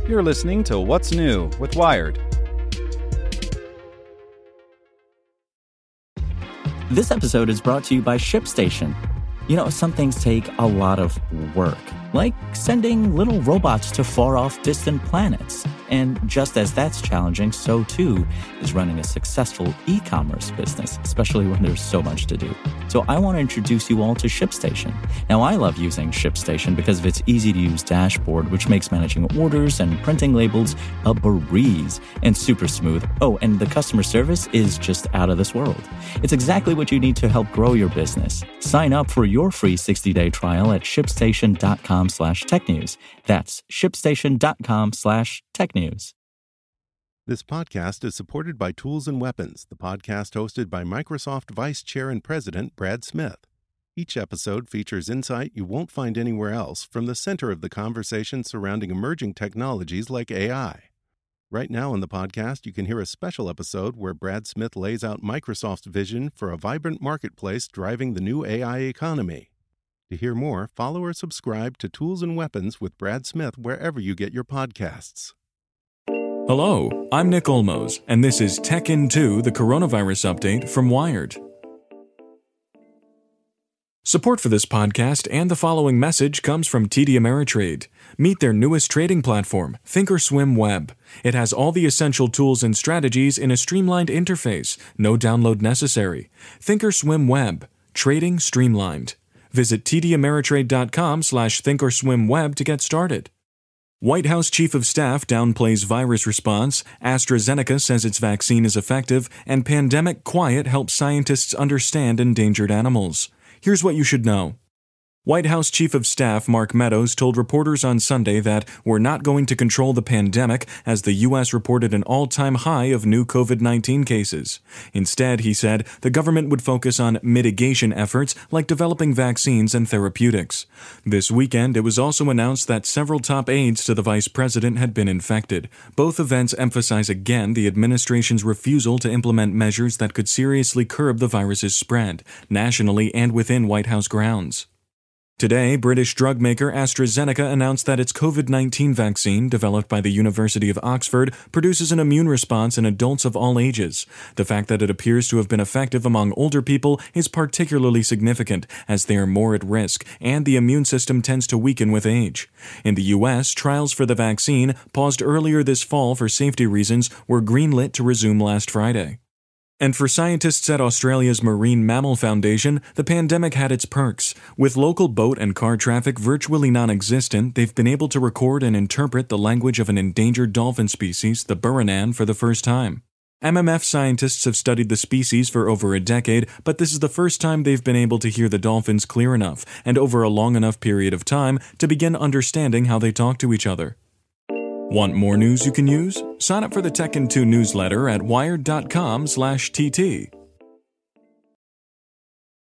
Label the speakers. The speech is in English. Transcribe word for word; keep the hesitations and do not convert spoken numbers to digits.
Speaker 1: You're listening to What's New with Wired.
Speaker 2: This episode is brought to you by ShipStation. You know, some things take a lot of work, like sending little robots to far-off distant planets. And just as that's challenging, so too is running a successful e-commerce business, especially when there's so much to do. So I want to introduce you all to ShipStation. Now, I love using ShipStation because of its easy-to-use dashboard, which makes managing orders and printing labels a breeze and super smooth. Oh, and the customer service is just out of this world. It's exactly what you need to help grow your business. Sign up for your free sixty-day trial at shipstation.com slash technews. That's shipstation.com slash technews.
Speaker 3: This podcast is supported by Tools and Weapons, the podcast hosted by Microsoft Vice Chair and President Brad Smith. Each episode features insight you won't find anywhere else from the center of the conversation surrounding emerging technologies like A I. Right now in the podcast, you can hear a special episode where Brad Smith lays out Microsoft's vision for a vibrant marketplace driving the new A I economy. To hear more, follow or subscribe to Tools and Weapons with Brad Smith wherever you get your podcasts.
Speaker 4: Hello, I'm Nick Olmos, and this is Tech In two, the coronavirus update from Wired. Support for this podcast and the following message comes from T D Ameritrade. Meet their newest trading platform, Thinkorswim Web. It has all the essential tools and strategies in a streamlined interface, no download necessary. Thinkorswim Web. Trading streamlined. Visit tdameritrade.com slash thinkorswimweb to get started. White House Chief of Staff downplays virus response, AstraZeneca says its vaccine is effective, and pandemic quiet helps scientists understand endangered animals. Here's what you should know. White House Chief of Staff Mark Meadows told reporters on Sunday that we're not going to control the pandemic as the U S reported an all-time high of new covid nineteen cases. Instead, he said, the government would focus on mitigation efforts like developing vaccines and therapeutics. This weekend, it was also announced that several top aides to the vice president had been infected. Both events emphasize again the administration's refusal to implement measures that could seriously curb the virus's spread, nationally and within White House grounds. Today, British drug maker AstraZeneca announced that its covid nineteen vaccine, developed by the University of Oxford, produces an immune response in adults of all ages. The fact that it appears to have been effective among older people is particularly significant, as they are more at risk, and the immune system tends to weaken with age. In the U S, trials for the vaccine, paused earlier this fall for safety reasons, were greenlit to resume last Friday. And for scientists at Australia's Marine Mammal Foundation, the pandemic had its perks. With local boat and car traffic virtually non-existent, they've been able to record and interpret the language of an endangered dolphin species, the Burinan, for the first time. M M F scientists have studied the species for over a decade, but this is the first time they've been able to hear the dolphins clear enough, and over a long enough period of time, to begin understanding how they talk to each other. Want more news you can use? Sign up for the Tech In two newsletter at wired.com slash TT.